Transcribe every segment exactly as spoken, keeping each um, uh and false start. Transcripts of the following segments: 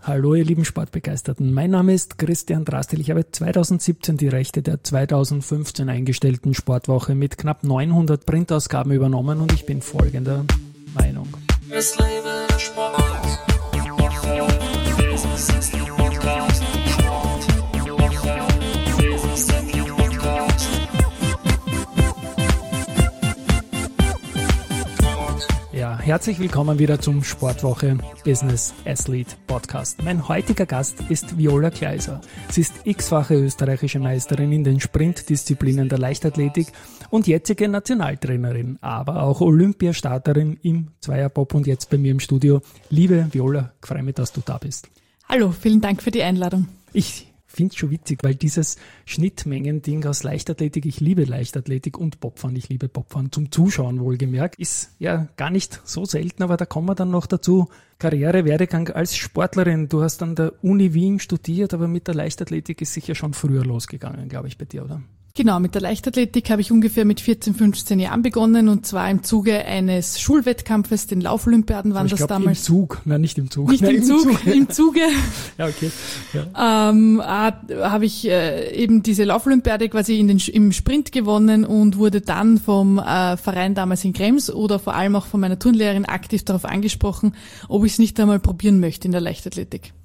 Hallo ihr lieben Sportbegeisterten, mein Name ist Christian Drastil. Ich habe zweitausendsiebzehn die Rechte der zweitausendfünfzehn eingestellten Sportwoche mit knapp neunhundert Printausgaben übernommen und ich bin folgender Meinung. Es lebe der Sport. Ja, herzlich willkommen wieder zum Sportwoche Business Athlete Podcast. Mein heutiger Gast ist Viola Kleiser. Sie ist x-fache österreichische Meisterin in den Sprintdisziplinen der Leichtathletik und jetzige Nationaltrainerin, aber auch Olympiastarterin im Zweierbob und jetzt bei mir im Studio. Liebe Viola, ich freue mich, dass du da bist. Hallo, vielen Dank für die Einladung. Ich finde es schon witzig, weil dieses Schnittmengen-Ding aus Leichtathletik, ich liebe Leichtathletik und Bobfahren, ich liebe Bobfahren zum Zuschauen wohlgemerkt, ist ja gar nicht so selten, aber da kommen wir dann noch dazu. Karriere, Werdegang als Sportlerin, du hast an der Uni Wien studiert, aber mit der Leichtathletik ist sicher schon früher losgegangen, glaube ich, bei dir, oder? Genau, mit der Leichtathletik habe ich ungefähr mit vierzehn, fünfzehn Jahren begonnen und zwar im Zuge eines Schulwettkampfes, den Laufolympiaden waren ich das glaub, damals. Im Zug, nein, nicht im Zug. Nicht nein, im, Zug, im Zuge, im Zuge. Ja, okay. Ja. Ähm, habe ich äh, eben diese Laufolympiade quasi in den, im Sprint gewonnen und wurde dann vom äh, Verein damals in Krems oder vor allem auch von meiner Turnlehrerin aktiv darauf angesprochen, ob ich es nicht einmal probieren möchte in der Leichtathletik.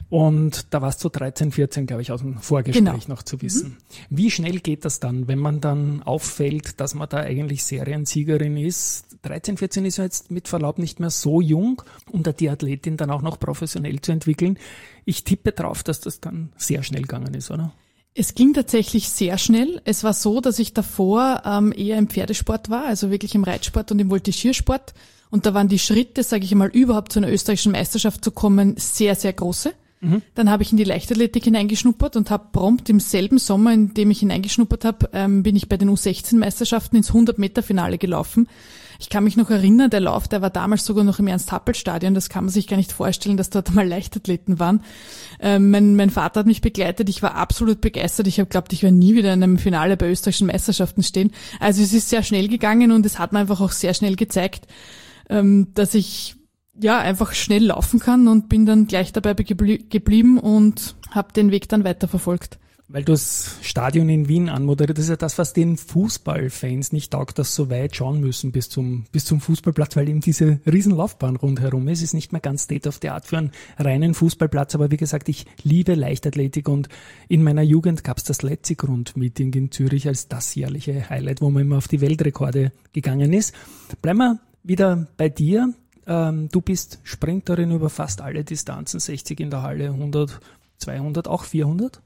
Und da warst du dreizehn, vierzehn, glaube ich, aus dem Vorgespräch genau. noch zu wissen. Mhm. Wie schnell geht das dann, wenn man dann auffällt, dass man da eigentlich Seriensiegerin ist? dreizehn, vierzehn ist ja jetzt mit Verlaub nicht mehr so jung, um da die Athletin dann auch noch professionell zu entwickeln. Ich tippe drauf, dass das dann sehr schnell gegangen ist, oder? Es ging tatsächlich sehr schnell. Es war so, dass ich davor ähm, eher im Pferdesport war, also wirklich im Reitsport und im Voltigiersport. Und da waren die Schritte, sage ich mal, überhaupt zu einer österreichischen Meisterschaft zu kommen, sehr, sehr große. Mhm. Dann habe ich in die Leichtathletik hineingeschnuppert und habe prompt im selben Sommer, in dem ich hineingeschnuppert habe, ähm, bin ich bei den U sechzehn Meisterschaften ins hundert-Meter-Finale gelaufen. Ich kann mich noch erinnern, der Lauf, der war damals sogar noch im Ernst-Happel-Stadion, das kann man sich gar nicht vorstellen, dass dort mal Leichtathleten waren. Ähm, mein, mein Vater hat mich begleitet, ich war absolut begeistert, ich habe geglaubt, ich werde nie wieder in einem Finale bei österreichischen Meisterschaften stehen. Also es ist sehr schnell gegangen und es hat mir einfach auch sehr schnell gezeigt, ähm, dass ich ja einfach schnell laufen kann und bin dann gleich dabei geblie- geblieben und habe den Weg dann weiterverfolgt. Weil du das Stadion in Wien anmoderiert, das ist ja das, was den Fußballfans nicht taugt, dass so weit schauen müssen bis zum bis zum Fußballplatz, weil eben diese Riesenlaufbahn rundherum ist. Es ist nicht mehr ganz State of the Art für einen reinen Fußballplatz, aber wie gesagt, ich liebe Leichtathletik und in meiner Jugend gab es das Letzigrund-Meeting in Zürich als das jährliche Highlight, wo man immer auf die Weltrekorde gegangen ist. Bleiben wir wieder bei dir. Du bist Sprinterin über fast alle Distanzen, sechzig in der Halle, hundert, zweihundert, auch vierhundert?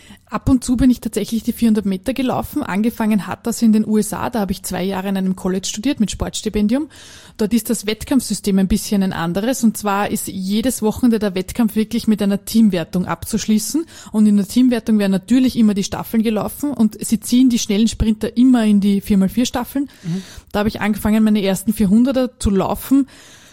Ab und zu bin ich tatsächlich die vierhundert Meter gelaufen. Angefangen hat das in den U S A, da habe ich zwei Jahre in einem College studiert mit Sportstipendium. Dort ist das Wettkampfsystem ein bisschen ein anderes und zwar ist jedes Wochenende der Wettkampf wirklich mit einer Teamwertung abzuschließen und in der Teamwertung werden natürlich immer die Staffeln gelaufen und sie ziehen die schnellen Sprinter immer in die vier mal vier Staffeln. Mhm. Da habe ich angefangen, meine ersten vierhunderter zu laufen.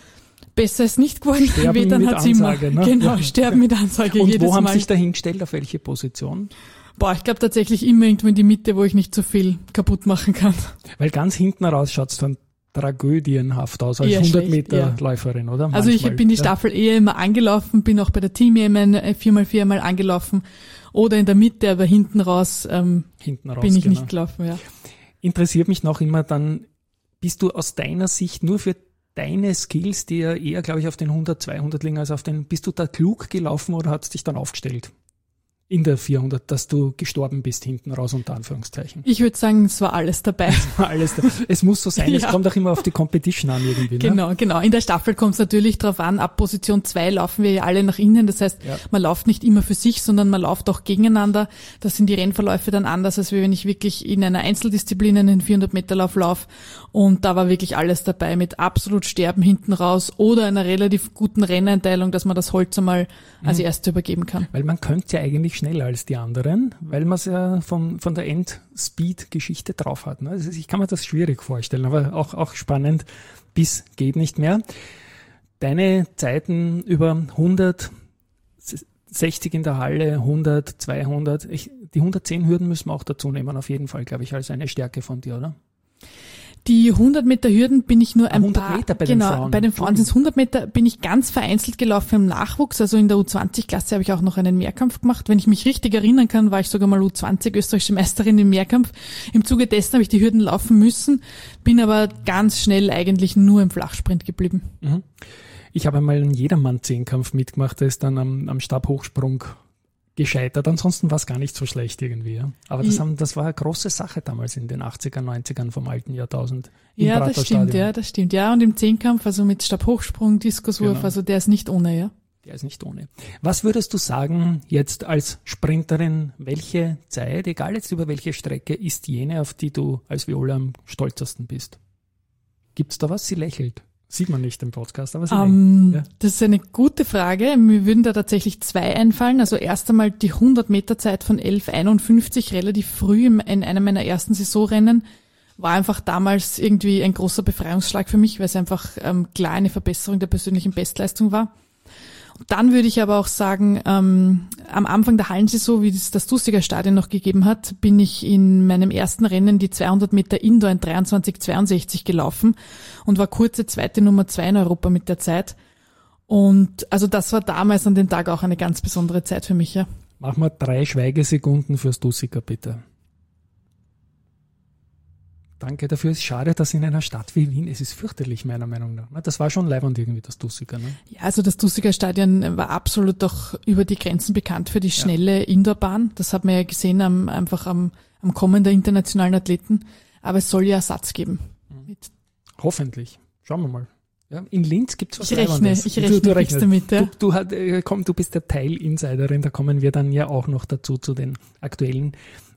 Besser ist nicht geworden. Sterben dann mit hat sie Ansage, immer, ne? Genau, sterben mit Ansage und jedes Mal. Und wo haben Sie sich da hingestellt? Auf welche Position? Boah, ich glaube tatsächlich immer irgendwo in die Mitte, wo ich nicht so viel kaputt machen kann. Weil ganz hinten raus schaut es dann tragödienhaft aus als hundert Meter Läuferin, oder? Manchmal. Also ich bin die Staffel ja. eher immer angelaufen, bin auch bei der Team-E M N vier mal vier mal angelaufen oder in der Mitte, aber hinten raus, ähm, hinten raus bin ich genau. nicht gelaufen. Ja. Interessiert mich noch immer dann, bist du aus deiner Sicht nur für deine Skills, die ja eher, glaube ich, auf den hundert, zweihundert liegen als auf den, bist du da klug gelaufen oder hat es dich dann aufgestellt? In der vierhundert, dass du gestorben bist hinten raus, unter Anführungszeichen. Ich würde sagen, es war alles dabei. Es war alles dabei. Es muss so sein, ja. Es kommt auch immer auf die Competition an irgendwie. Genau, ne? genau. In der Staffel kommt es natürlich drauf an, ab Position zwei laufen wir ja alle nach innen. Das heißt, ja. man läuft nicht immer für sich, sondern man läuft auch gegeneinander. Da sind die Rennverläufe dann anders, als wenn ich wirklich in einer Einzeldisziplin einen vierhundert Meter Lauf laufe. Und da war wirklich alles dabei mit absolut Sterben hinten raus oder einer relativ guten Renneinteilung, dass man das Holz einmal mhm. als erstes übergeben kann. Weil man könnte ja eigentlich schneller als die anderen, weil man es ja von, von der Endspeed-Geschichte drauf hat. Ne? Also ich kann mir das schwierig vorstellen, aber auch, auch spannend, bis geht nicht mehr. Deine Zeiten über hundertsechzig in der Halle, hundert, zweihundert, ich, die hundertzehn Hürden müssen wir auch dazu nehmen, auf jeden Fall, glaube ich, als eine Stärke von dir, oder? Die hundert Meter Hürden bin ich nur ein hundert paar, Meter bei genau, den Frauen. bei den Frauen sind es hundert Meter, bin ich ganz vereinzelt gelaufen im Nachwuchs, also in der U zwanzig Klasse habe ich auch noch einen Mehrkampf gemacht. Wenn ich mich richtig erinnern kann, war ich sogar mal U zwanzig österreichische Meisterin im Mehrkampf. Im Zuge dessen habe ich die Hürden laufen müssen, bin aber ganz schnell eigentlich nur im Flachsprint geblieben. Mhm. Ich habe einmal einen Jedermann-Zehnkampf mitgemacht, der ist dann am, am Stabhochsprung gescheitert. Ansonsten war es gar nicht so schlecht irgendwie. Ja. Aber das, haben, das war eine große Sache damals in den achtzigern, neunzigern vom alten Jahrtausend. Im Ja, das stimmt, ja, das stimmt. Ja, und im Zehnkampf, also mit Stabhochsprung, Diskuswurf, genau. Also der ist nicht ohne, ja. Der ist nicht ohne. Was würdest du sagen, jetzt als Sprinterin, welche Zeit, egal jetzt über welche Strecke, ist jene, auf die du als Viola am stolzesten bist? Gibt's da was? Sie lächelt. Sieht man nicht im Podcast, aber sie um, ja. Das ist eine gute Frage. Mir würden da tatsächlich zwei einfallen. Also erst einmal die hundert Meter Zeit von elf einundfünfzig, relativ früh in einem meiner ersten Saisonrennen, war einfach damals irgendwie ein großer Befreiungsschlag für mich, weil es einfach ähm, klar eine Verbesserung der persönlichen Bestleistung war. Und dann würde ich aber auch sagen, ähm, am Anfang der Hallensaison, wie es das Dussiger Stadion noch gegeben hat, bin ich in meinem ersten Rennen die zweihundert Meter Indoor in dreiundzwanzig zweiundsechzig gelaufen und war kurze zweite Nummer zwei in Europa mit der Zeit. Und also das war damals an dem Tag auch eine ganz besondere Zeit für mich, ja. Mach mal drei Schweigesekunden fürs Dussiger, bitte. Danke dafür. Es ist schade, dass in einer Stadt wie Wien, es ist fürchterlich meiner Meinung nach. Das war schon leibend irgendwie, das Dussiger. Ne? Ja, also das Dussiger Stadion war absolut doch über die Grenzen bekannt für die schnelle ja. Indoorbahn. Das hat man ja gesehen am, einfach am, am Kommen der internationalen Athleten. Aber es soll ja Ersatz geben. Mhm. Hoffentlich. Schauen wir mal. Ja, in Linz gibt es was Ich rechne, Leibendes. ich rechne du, du rechnest damit. Ja. Du, du, hat, äh, komm, du bist der Teil-Insiderin, da kommen wir dann ja auch noch dazu, zu den aktuellen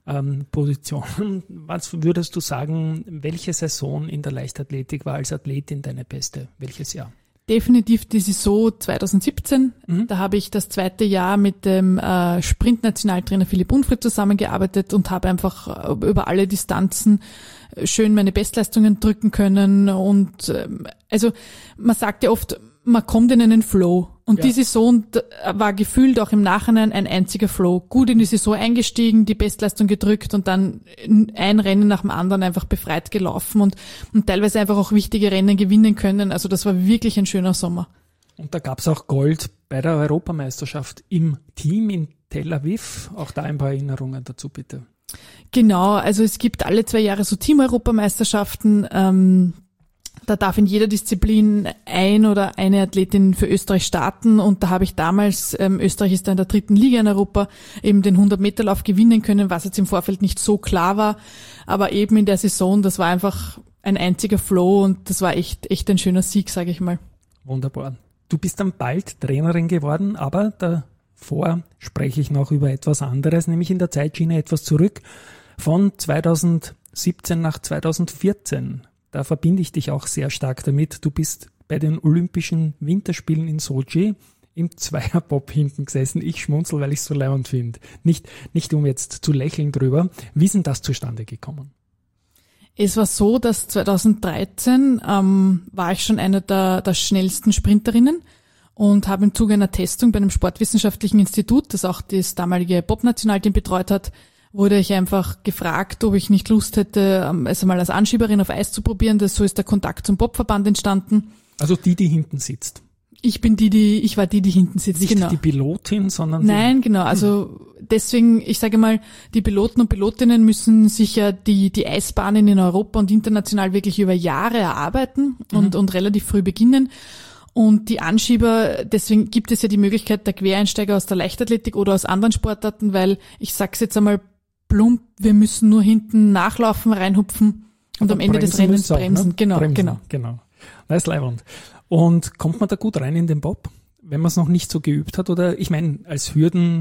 Position. Was würdest du sagen, welche Saison in der Leichtathletik war als Athletin deine beste? Welches Jahr? Definitiv die Saison zwanzig siebzehn. Mhm. Da habe ich das zweite Jahr mit dem äh, Sprint-Nationaltrainer Philipp Unfried zusammengearbeitet und habe einfach äh, über alle Distanzen schön meine Bestleistungen drücken können. Und äh, also man sagt ja oft, man kommt in einen Flow. Und ja. die Saison war gefühlt auch im Nachhinein ein einziger Flow. Gut in die Saison eingestiegen, die Bestleistung gedrückt und dann ein Rennen nach dem anderen einfach befreit gelaufen und, und teilweise einfach auch wichtige Rennen gewinnen können. Also das war wirklich ein schöner Sommer. Und da gab's auch Gold bei der Europameisterschaft im Team in Tel Aviv. Auch da ein paar Erinnerungen dazu, bitte. Genau, also es gibt alle zwei Jahre so Team-Europameisterschaften. Ähm, Da darf in jeder Disziplin ein oder eine Athletin für Österreich starten und da habe ich damals, ähm, Österreich ist da in der dritten Liga in Europa, eben den hundert-Meter-Lauf gewinnen können, was jetzt im Vorfeld nicht so klar war, aber eben in der Saison, das war einfach ein einziger Flow und das war echt echt ein schöner Sieg, sage ich mal. Wunderbar. Du bist dann bald Trainerin geworden, aber davor spreche ich noch über etwas anderes, nämlich in der Zeitschiene etwas zurück von zweitausendsiebzehn nach zweitausendvierzehn. Da verbinde ich dich auch sehr stark damit. Du bist bei den Olympischen Winterspielen in Sochi im Zweierbob hinten gesessen. Ich schmunzel, weil ich es so leibend finde. Nicht, nicht um jetzt zu lächeln drüber. Wie ist denn das zustande gekommen? Es war so, dass zweitausenddreizehn ähm, war ich schon eine der, der schnellsten Sprinterinnen und habe im Zuge einer Testung bei einem sportwissenschaftlichen Institut, das auch das damalige Bob-Nationalteam betreut hat, wurde ich einfach gefragt, ob ich nicht Lust hätte, es einmal als Anschieberin auf Eis zu probieren. Das, so ist der Kontakt zum Bobverband entstanden. Also die, die hinten sitzt. Ich bin die, die, ich war die, die hinten sitzt, nicht genau. Die Pilotin, sondern Nein, genau. Also deswegen, ich sage mal, die Piloten und Pilotinnen müssen sich ja die, die Eisbahnen in Europa und international wirklich über Jahre erarbeiten und, mhm. und relativ früh beginnen. Und die Anschieber, deswegen gibt es ja die Möglichkeit der Quereinsteiger aus der Leichtathletik oder aus anderen Sportarten, weil ich sag's jetzt einmal plump, wir müssen nur hinten nachlaufen, reinhupfen und aber am Ende des Rennens auch, bremsen. Ne? Genau, bremsen, genau. genau. Das ist leibend. Und kommt man da gut rein in den Bob, wenn man es noch nicht so geübt hat? Oder ich meine, als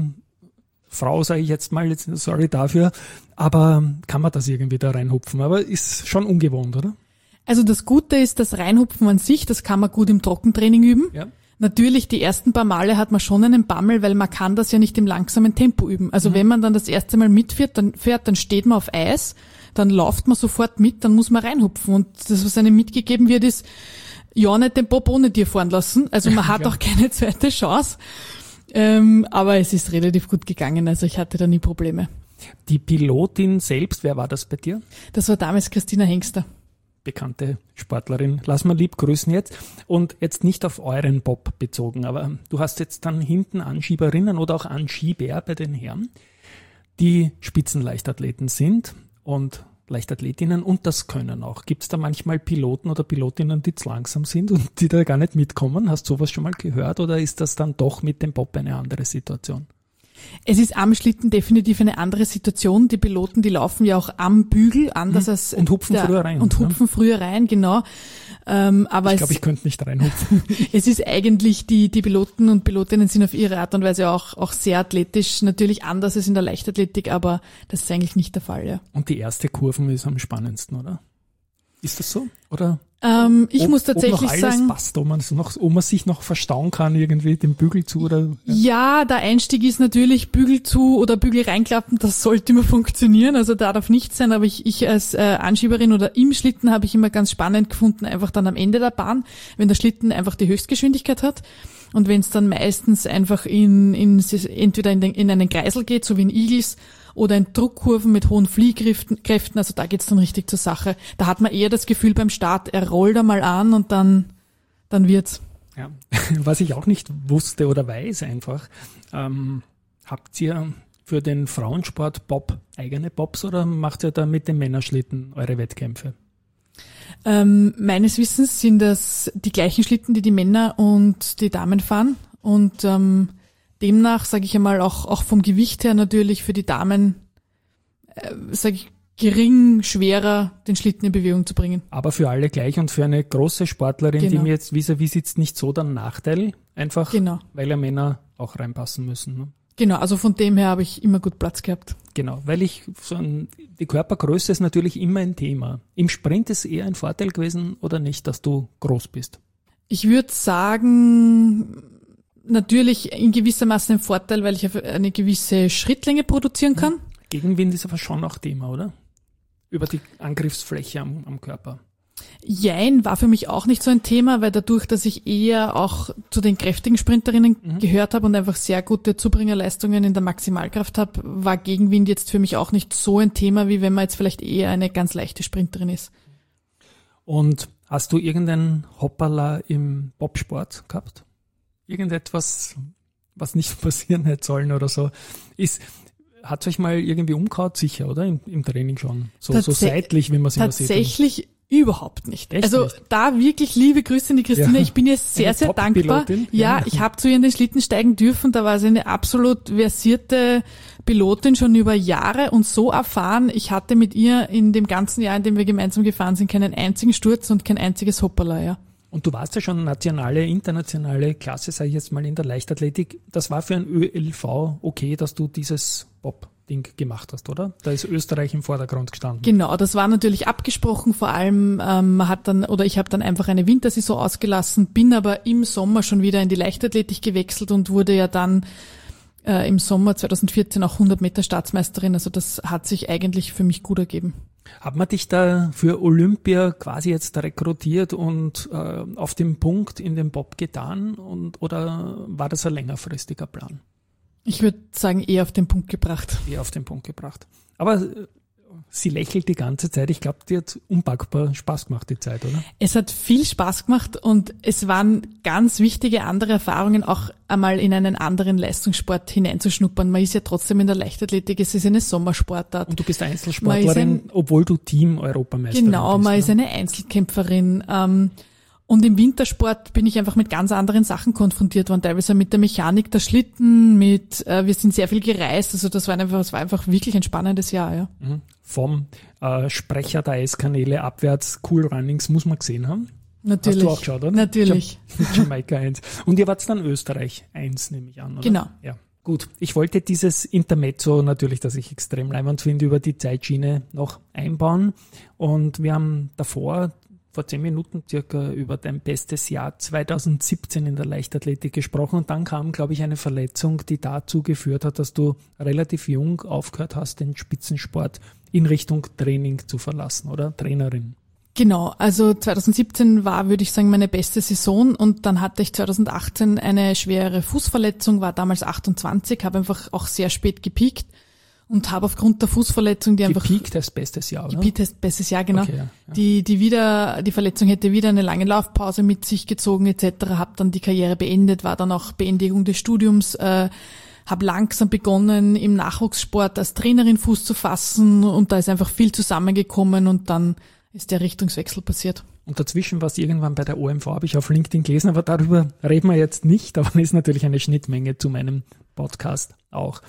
Hürdenfrau sage ich jetzt mal, jetzt, sorry dafür, aber kann man das irgendwie da reinhupfen? Aber ist schon ungewohnt, oder? Also das Gute ist, das Reinhupfen an sich, das kann man gut im Trockentraining üben. Ja. Natürlich, die ersten paar Male hat man schon einen Bammel, weil man kann das ja nicht im langsamen Tempo üben. Also mhm. wenn man dann das erste Mal mitfährt, dann fährt, dann steht man auf Eis, dann läuft man sofort mit, dann muss man reinhupfen. Und das, was einem mitgegeben wird, ist, ja, nicht den Bob ohne dir fahren lassen. Also man hat ja. auch keine zweite Chance. Ähm, aber es ist relativ gut gegangen, also ich hatte da nie Probleme. Die Pilotin selbst, wer war das bei dir? Das war damals Christina Hengster. bekannte Sportlerin. Lass mal lieb grüßen jetzt. Und jetzt nicht auf euren Bob bezogen, aber du hast jetzt dann hinten Anschieberinnen oder auch Anschieber bei den Herren, die Spitzenleichtathleten sind und Leichtathletinnen und das können auch. Gibt es da manchmal Piloten oder Pilotinnen, die zu langsam sind und die da gar nicht mitkommen? Hast du sowas schon mal gehört oder ist das dann doch mit dem Bob eine andere Situation? Es ist am Schlitten definitiv eine andere Situation. Die Piloten, die laufen ja auch am Bügel, anders mhm. als und hupfen der, früher rein. Und hupfen ja. früher rein, genau. Ähm, aber ich glaube, ich könnte nicht reinhupfen. Es ist eigentlich, die, die Piloten und Pilotinnen sind auf ihre Art und Weise auch, auch sehr athletisch, natürlich anders als in der Leichtathletik, aber das ist eigentlich nicht der Fall, ja. Und die erste Kurven ist am spannendsten, oder? Ist das so? Oder? Ähm, ich ob, muss tatsächlich ob noch alles sagen, passt, ob man, noch, ob man sich noch verstauen kann, irgendwie den Bügel zu oder. Ja. ja, der Einstieg ist natürlich Bügel zu oder Bügel reinklappen, das sollte immer funktionieren, also da darf nichts sein, aber ich, ich als äh, Anschieberin oder im Schlitten habe ich immer ganz spannend gefunden, einfach dann am Ende der Bahn, wenn der Schlitten einfach die Höchstgeschwindigkeit hat und wenn es dann meistens einfach in, in entweder in, den, in einen Kreisel geht, so wie in Eagles, oder in Druckkurven mit hohen Fliehkräften, also da geht's dann richtig zur Sache. Da hat man eher das Gefühl beim Start, er rollt einmal an und dann, dann wird's. Ja, was ich auch nicht wusste oder weiß einfach, ähm, habt ihr für den Frauensport Bob eigene Bobs oder macht ihr da mit den Männerschlitten eure Wettkämpfe? Ähm, meines Wissens sind das die gleichen Schlitten, die die Männer und die Damen fahren und ähm, demnach, sage ich einmal, auch auch vom Gewicht her natürlich für die Damen, äh, sage ich, gering, schwerer, den Schlitten in Bewegung zu bringen. Aber für alle gleich und für eine große Sportlerin, genau. die mir jetzt vis-à-vis sitzt, nicht so der Nachteil, einfach genau. weil ja Männer auch reinpassen müssen. Ne? Genau, also von dem her habe ich immer gut Platz gehabt. Genau, weil ich so ein, die Körpergröße ist natürlich immer ein Thema. Im Sprint ist eher ein Vorteil gewesen oder nicht, dass du groß bist? Ich würde sagen, natürlich in gewissermaßen ein Vorteil, weil ich eine gewisse Schrittlänge produzieren kann. Gegenwind ist aber schon auch Thema, oder? Über die Angriffsfläche am, am Körper. Jein, war für mich auch nicht so ein Thema, weil dadurch, dass ich eher auch zu den kräftigen Sprinterinnen mhm. gehört habe und einfach sehr gute Zubringerleistungen in der Maximalkraft habe, war Gegenwind jetzt für mich auch nicht so ein Thema, wie wenn man jetzt vielleicht eher eine ganz leichte Sprinterin ist. Und hast du irgendeinen Hoppala im Bobsport gehabt? Irgendetwas, was nicht passieren hätte sollen oder so? Ist, hat es euch mal irgendwie umgehauen? Sicher, oder? Im, im Training schon. So, Tats- so seitlich, wie man es immer sieht. Tatsächlich überhaupt nicht. Echt also nicht? Da wirklich liebe Grüße an die Christine. Ja. Ich bin ihr sehr, sehr dankbar. Ja, ja, ich habe zu ihr in den Schlitten steigen dürfen. Da war sie eine absolut versierte Pilotin schon über Jahre und so erfahren. Ich hatte mit ihr in dem ganzen Jahr, in dem wir gemeinsam gefahren sind, keinen einzigen Sturz und kein einziges Hoppala, ja. Und du warst ja schon nationale, internationale Klasse, sage ich jetzt mal, in der Leichtathletik. Das war für ein Ö L V okay, dass du dieses Bob-Ding gemacht hast, oder? Da ist Österreich im Vordergrund gestanden. Genau, das war natürlich abgesprochen. Vor allem, ähm, man hat dann, oder ich habe dann einfach eine Wintersaison ausgelassen, bin aber im Sommer schon wieder in die Leichtathletik gewechselt und wurde ja dann äh, im Sommer zwanzig vierzehn auch hundert Meter Staatsmeisterin. Also das hat sich eigentlich für mich gut ergeben. Hat man dich da für Olympia quasi jetzt rekrutiert und äh, auf den Punkt in den Bob getan und oder war das ein längerfristiger Plan? Ich würde sagen, eher auf den Punkt gebracht. Eher auf den Punkt gebracht. Aber äh, sie lächelt die ganze Zeit. Ich glaube, die hat unpackbar Spaß gemacht, die Zeit, oder? Es hat viel Spaß gemacht und es waren ganz wichtige andere Erfahrungen, auch einmal in einen anderen Leistungssport hineinzuschnuppern. Man ist ja trotzdem in der Leichtathletik, es ist eine Sommersportart. Und du bist Einzelsportlerin, ein, obwohl du Team-Europameisterin genau, bist. Genau, man ne? ist eine Einzelkämpferin. Ähm, und im Wintersport bin ich einfach mit ganz anderen Sachen konfrontiert worden, teilweise mit der Mechanik der Schlitten, mit, äh, wir sind sehr viel gereist, also das war einfach, das war einfach wirklich ein spannendes Jahr, ja. Mhm. Vom äh, Sprecher der Eiskanäle abwärts, Cool Runnings muss man gesehen haben. Natürlich. Hast du auch geschaut, oder? Natürlich. Jamaika eins. Und ihr wart dann Österreich eins, nehme ich an, oder? Genau. Ja. Gut, ich wollte dieses Intermezzo natürlich, das ich extrem leibend finde, über die Zeitschiene noch einbauen. Und wir haben davor, vor zehn Minuten circa, über dein bestes Jahr zwanzig siebzehn in der Leichtathletik gesprochen. Und dann kam, glaube ich, eine Verletzung, die dazu geführt hat, dass du relativ jung aufgehört hast, den Spitzensport in Richtung Training zu verlassen, oder? Trainerin. Genau, also zwanzig siebzehn war, würde ich sagen, meine beste Saison und dann hatte ich zwanzig achtzehn eine schwere Fußverletzung, war damals achtundzwanzig, habe einfach auch sehr spät gepiekt und habe aufgrund der Fußverletzung, die einfach gepiekt als bestes Jahr, oder? Gepiekt als bestes Jahr, genau. Okay, ja, ja. Die die wieder die Verletzung hätte wieder eine lange Laufpause mit sich gezogen et cetera. Habe dann die Karriere beendet, war dann auch Beendigung des Studiums, äh, habe langsam begonnen im Nachwuchssport als Trainerin Fuß zu fassen und da ist einfach viel zusammengekommen und dann ist der Richtungswechsel passiert. Und dazwischen war es irgendwann bei der O M V, habe ich auf LinkedIn gelesen, aber darüber reden wir jetzt nicht, aber das ist natürlich eine Schnittmenge zu meinem Podcast auch.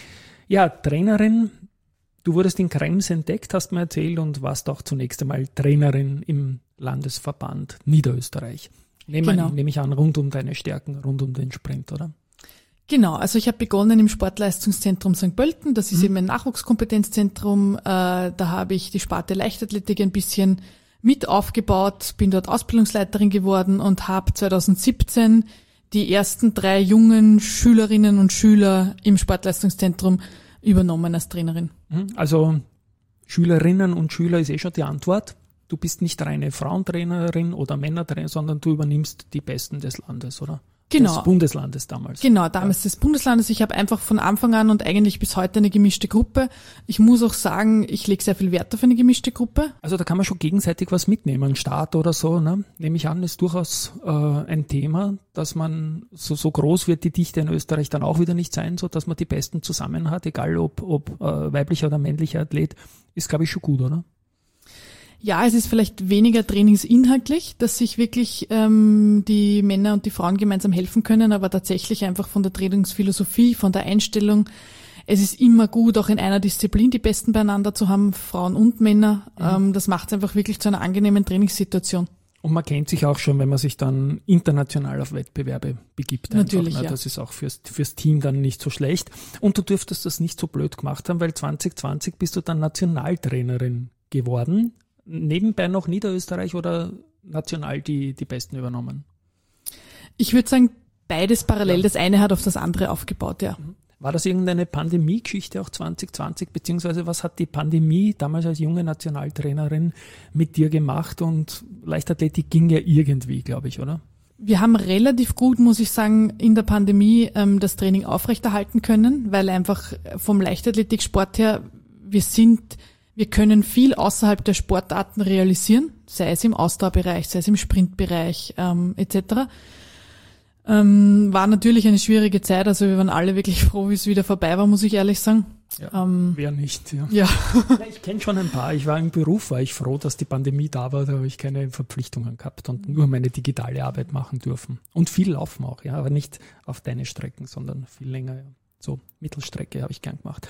Ja, Trainerin, du wurdest in Krems entdeckt, hast mir erzählt, und warst auch zunächst einmal Trainerin im Landesverband Niederösterreich. Nehme, genau. nehme ich an, rund um deine Stärken, rund um den Sprint, oder? Genau, also ich habe begonnen im Sportleistungszentrum Sankt Pölten, das ist mhm. eben ein Nachwuchskompetenzzentrum, äh, da habe ich die Sparte Leichtathletik ein bisschen mit aufgebaut, bin dort Ausbildungsleiterin geworden und habe zwanzig siebzehn die ersten drei jungen Schülerinnen und Schüler im Sportleistungszentrum übernommen als Trainerin. Also Schülerinnen und Schüler ist eh schon die Antwort. Du bist nicht reine Frauentrainerin oder Männertrainerin, sondern du übernimmst die Besten des Landes, oder? Genau. Des Bundeslandes damals. Genau, damals ja. des Bundeslandes. Ich habe einfach von Anfang an und eigentlich bis heute eine gemischte Gruppe. Ich muss auch sagen, ich lege sehr viel Wert auf eine gemischte Gruppe. Also da kann man schon gegenseitig was mitnehmen, Start oder so, ne? Nehme ich an, ist durchaus äh, ein Thema, dass man, so so groß wird die Dichte in Österreich dann auch wieder nicht sein, so dass man die Besten zusammen hat, egal ob, ob äh, weiblicher oder männlicher Athlet, ist, glaube ich, schon gut, oder? Ja, es ist vielleicht weniger trainingsinhaltlich, dass sich wirklich ähm, die Männer und die Frauen gemeinsam helfen können, aber tatsächlich einfach von der Trainingsphilosophie, von der Einstellung. Es ist immer gut, auch in einer Disziplin die Besten beieinander zu haben, Frauen und Männer. Mhm. Ähm, das macht es einfach wirklich zu einer angenehmen Trainingssituation. Und man kennt sich auch schon, wenn man sich dann international auf Wettbewerbe begibt. Natürlich, einfach, ne? Ja. Das ist auch fürs, fürs Team dann nicht so schlecht. Und du dürftest das nicht so blöd gemacht haben, weil zwanzig zwanzig bist du dann Nationaltrainerin geworden. Nebenbei noch Niederösterreich oder national die, die Besten übernommen? Ich würde sagen, beides parallel. Ja. Das eine hat auf das andere aufgebaut, ja. War das irgendeine Pandemie-Geschichte auch zwanzig zwanzig, beziehungsweise was hat die Pandemie damals als junge Nationaltrainerin mit dir gemacht? Und Leichtathletik ging ja irgendwie, glaube ich, oder? Wir haben relativ gut, muss ich sagen, in der Pandemie ähm, das Training aufrechterhalten können, weil einfach vom Leichtathletiksport her, wir sind... Wir können viel außerhalb der Sportarten realisieren, sei es im Ausdauerbereich, sei es im Sprintbereich ähm, et cetera. Ähm, war natürlich eine schwierige Zeit, also wir waren alle wirklich froh, wie es wieder vorbei war, muss ich ehrlich sagen. Ja, ähm, wer nicht, ja. ja. Ich kenne schon ein paar. Ich war im Beruf, war ich froh, dass die Pandemie da war, da habe ich keine Verpflichtungen gehabt und nur meine digitale Arbeit machen dürfen. Und viel laufen auch, ja, aber nicht auf deine Strecken, sondern viel länger. Ja. So Mittelstrecke habe ich gern gemacht.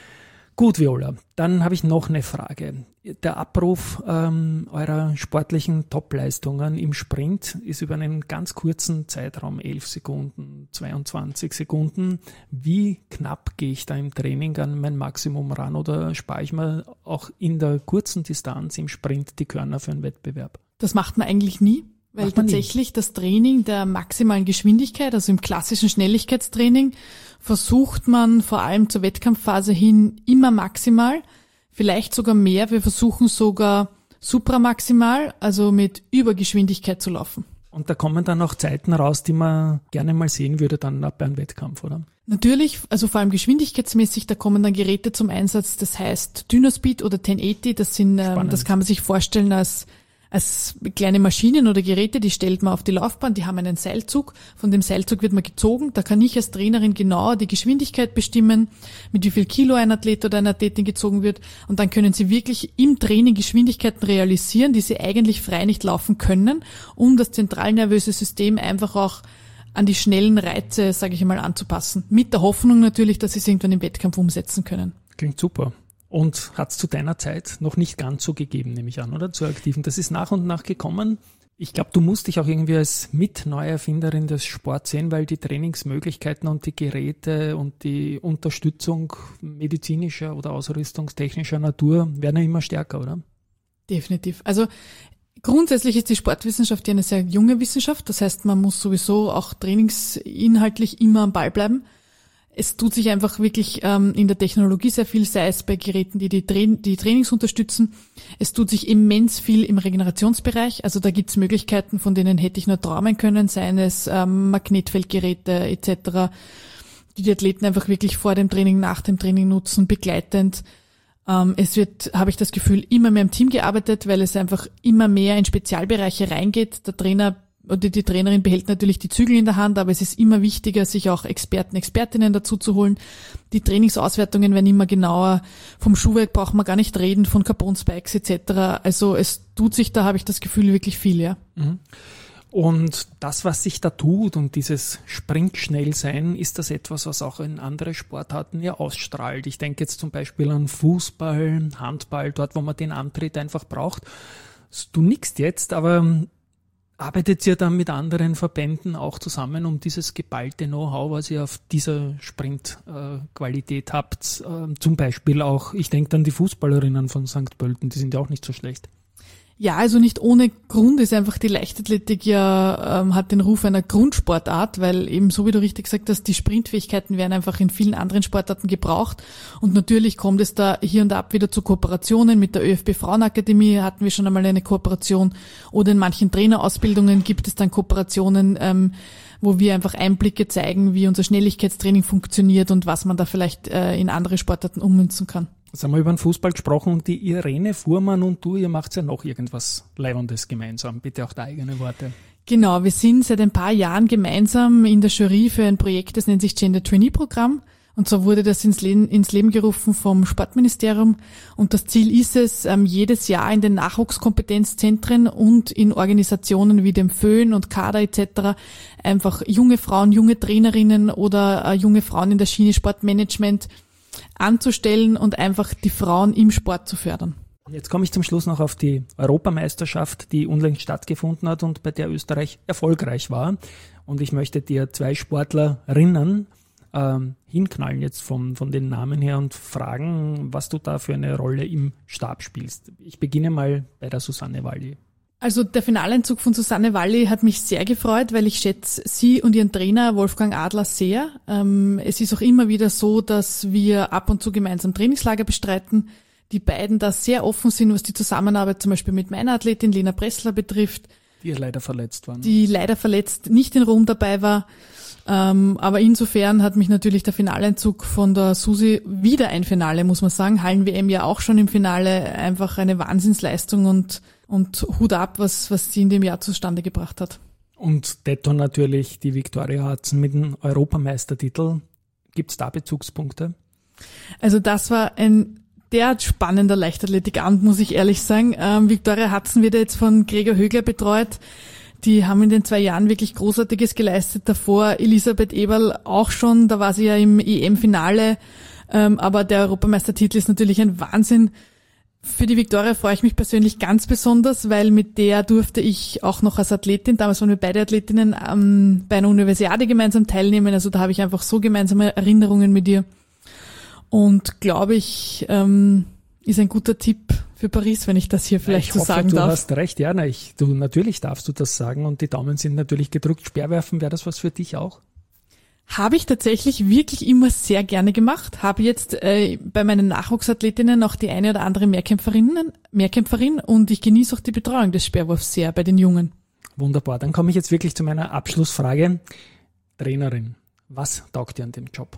Gut, Viola, dann habe ich noch eine Frage. Der Abruf ähm, eurer sportlichen Topleistungen im Sprint ist über einen ganz kurzen Zeitraum, elf Sekunden, zweiundzwanzig Sekunden. Wie knapp gehe ich da im Training an mein Maximum ran oder spare ich mir auch in der kurzen Distanz im Sprint die Körner für einen Wettbewerb? Das macht man eigentlich nie. Weil tatsächlich nie. Das Training der maximalen Geschwindigkeit, also im klassischen Schnelligkeitstraining, versucht man vor allem zur Wettkampfphase hin immer maximal, vielleicht sogar mehr. Wir versuchen sogar supramaximal, also mit Übergeschwindigkeit zu laufen. Und da kommen dann auch Zeiten raus, die man gerne mal sehen würde dann bei einem Wettkampf, oder? Natürlich, also vor allem geschwindigkeitsmäßig, da kommen dann Geräte zum Einsatz, das heißt Dynaspeed oder zehn achtzig, das sind, ähm, das kann man sich vorstellen als als kleine Maschinen oder Geräte, die stellt man auf die Laufbahn, die haben einen Seilzug, von dem Seilzug wird man gezogen, da kann ich als Trainerin genauer die Geschwindigkeit bestimmen, mit wie viel Kilo ein Athlet oder eine Athletin gezogen wird und dann können sie wirklich im Training Geschwindigkeiten realisieren, die sie eigentlich frei nicht laufen können, um das zentralnervöse System einfach auch an die schnellen Reize, sage ich mal, anzupassen. Mit der Hoffnung natürlich, dass sie es irgendwann im Wettkampf umsetzen können. Klingt super. Und hat es zu deiner Zeit noch nicht ganz so gegeben, nehme ich an, oder? Zur Aktiven. Das ist nach und nach gekommen. Ich glaube, du musst dich auch irgendwie als Mitneuerfinderin des Sports sehen, weil die Trainingsmöglichkeiten und die Geräte und die Unterstützung medizinischer oder ausrüstungstechnischer Natur werden ja immer stärker, oder? Definitiv. Also grundsätzlich ist die Sportwissenschaft ja eine sehr junge Wissenschaft. Das heißt, man muss sowieso auch trainingsinhaltlich immer am Ball bleiben. Es tut sich einfach wirklich ähm, in der Technologie sehr viel, sei es bei Geräten, die die, Tra- die Trainings unterstützen. Es tut sich immens viel im Regenerationsbereich. Also da gibt's Möglichkeiten, von denen hätte ich nur träumen können, seien es ähm, Magnetfeldgeräte et cetera. die die Athleten einfach wirklich vor dem Training, nach dem Training nutzen, begleitend. Ähm, es wird, habe ich das Gefühl, immer mehr im Team gearbeitet, weil es einfach immer mehr in Spezialbereiche reingeht. Der Trainer oder die Trainerin behält natürlich die Zügel in der Hand, aber es ist immer wichtiger, sich auch Experten, Expertinnen dazu zu holen. Die Trainingsauswertungen werden immer genauer. Vom Schuhwerk braucht man gar nicht reden, von Carbon-Spikes et cetera. Also es tut sich da, habe ich das Gefühl, wirklich viel, ja. Und das, was sich da tut und dieses Sprintschnellsein, ist das etwas, was auch in andere Sportarten ja ausstrahlt. Ich denke jetzt zum Beispiel an Fußball, Handball, dort, wo man den Antritt einfach braucht. Du nickst jetzt, aber arbeitet ihr dann mit anderen Verbänden auch zusammen, um dieses geballte Know-how, was ihr auf dieser Sprintqualität habt, äh, zum Beispiel auch, ich denke an die Fußballerinnen von Sankt Pölten, die sind ja auch nicht so schlecht. Ja, also nicht ohne Grund ist einfach die Leichtathletik ja, ähm, hat den Ruf einer Grundsportart, weil eben so wie du richtig gesagt hast, die Sprintfähigkeiten werden einfach in vielen anderen Sportarten gebraucht und natürlich kommt es da hier und ab wieder zu Kooperationen. Mit der ÖFB Frauenakademie hatten wir schon einmal eine Kooperation oder in manchen Trainerausbildungen gibt es dann Kooperationen, ähm, wo wir einfach Einblicke zeigen, wie unser Schnelligkeitstraining funktioniert und was man da vielleicht äh, in andere Sportarten ummünzen kann. Jetzt haben wir über den Fußball gesprochen und die Irene Fuhrmann und du, ihr macht ja noch irgendwas Leibendes gemeinsam. Bitte auch da eigene Worte. Genau, wir sind seit ein paar Jahren gemeinsam in der Jury für ein Projekt, das nennt sich Gender Trainee Programm. Und so wurde das ins Leben, ins Leben gerufen vom Sportministerium. Und das Ziel ist es, jedes Jahr in den Nachwuchskompetenzzentren und in Organisationen wie dem Föhn und Kader et cetera einfach junge Frauen, junge Trainerinnen oder junge Frauen in der Schiene Sportmanagement anzustellen und einfach die Frauen im Sport zu fördern. Jetzt komme ich zum Schluss noch auf die Europameisterschaft, die unlängst stattgefunden hat und bei der Österreich erfolgreich war. Und ich möchte dir zwei Sportlerinnen ähm, hinknallen jetzt von, von den Namen her und fragen, was du da für eine Rolle im Stab spielst. Ich beginne mal bei der Susanne Walli. Also der Finaleinzug von Susanne Walli hat mich sehr gefreut, weil ich schätze sie und ihren Trainer Wolfgang Adler sehr. Ähm, es ist auch immer wieder so, dass wir ab und zu gemeinsam Trainingslager bestreiten. Die beiden da sehr offen sind, was die Zusammenarbeit zum Beispiel mit meiner Athletin Lena Pressler betrifft. Die leider verletzt war. Ne? Die leider verletzt nicht in Rom dabei war. Ähm, aber insofern hat mich natürlich der Finaleinzug von der Susi, wieder ein Finale, muss man sagen, Hallen-W M ja auch schon im Finale, einfach eine Wahnsinnsleistung und und Hut ab, was was sie in dem Jahr zustande gebracht hat. Und detto natürlich die Viktoria Hatzen mit dem Europameistertitel. Gibt es da Bezugspunkte? Also das war ein derart spannender Leichtathletikabend, muss ich ehrlich sagen. Ähm, Viktoria Hatzen wird jetzt von Gregor Högler betreut. Die haben in den zwei Jahren wirklich Großartiges geleistet. Davor Elisabeth Eberl auch schon, da war sie ja im E M-Finale. Ähm, aber der Europameistertitel ist natürlich ein Wahnsinn. Für die Viktoria freue ich mich persönlich ganz besonders, weil mit der durfte ich auch noch als Athletin, damals waren wir beide Athletinnen, ähm, bei einer Universiade gemeinsam teilnehmen. Also da habe ich einfach so gemeinsame Erinnerungen mit ihr. Und glaube ich, ähm, ist ein guter Tipp für Paris, wenn ich das hier vielleicht ich so hoffe, sagen du darf. Du hast recht, ja, na, ich, du, natürlich darfst du das sagen und die Daumen sind natürlich gedrückt. Speerwerfen, wäre das was für dich auch? Habe ich tatsächlich wirklich immer sehr gerne gemacht. Habe jetzt äh, bei meinen Nachwuchsathletinnen auch die eine oder andere Mehrkämpferinnen, Mehrkämpferin und ich genieße auch die Betreuung des Speerwurfs sehr bei den Jungen. Wunderbar, dann komme ich jetzt wirklich zu meiner Abschlussfrage. Trainerin, was taugt dir an dem Job?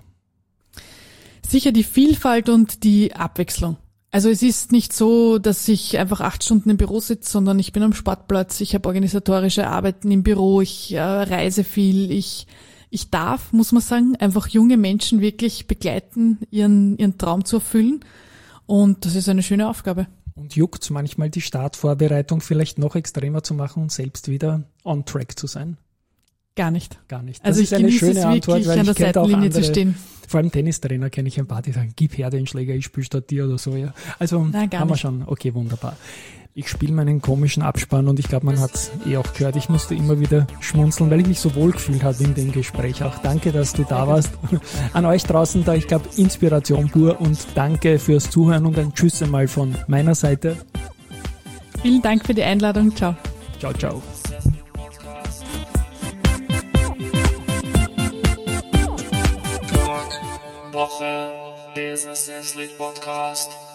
Sicher die Vielfalt und die Abwechslung. Also es ist nicht so, dass ich einfach acht Stunden im Büro sitze, sondern ich bin am Sportplatz, ich habe organisatorische Arbeiten im Büro, ich äh, reise viel, ich Ich darf, muss man sagen, einfach junge Menschen wirklich begleiten, ihren ihren Traum zu erfüllen. Und das ist eine schöne Aufgabe. Und juckt's manchmal die Startvorbereitung vielleicht noch extremer zu machen und selbst wieder on track zu sein? Gar nicht. Gar nicht. Das also ist ich eine genieße schöne es Antwort, wirklich, weil an der ich kenne auch Seitenlinie andere, zu stehen. Vor allem Tennistrainer kenne ich ein paar, die sagen, gib her den Schläger, ich spiele statt dir oder so. Ja. Also Nein, gar haben wir nicht. schon. Okay, wunderbar. Ich spiele meinen komischen Abspann und ich glaube, man hat es eh auch gehört. Ich musste immer wieder schmunzeln, weil ich mich so wohl gefühlt habe in dem Gespräch. Auch danke, dass du da warst. An euch draußen da, ich glaube, Inspiration pur und danke fürs Zuhören und ein Tschüss einmal von meiner Seite. Vielen Dank für die Einladung. Ciao. Ciao, ciao. Woche, Business Athlete Podcast.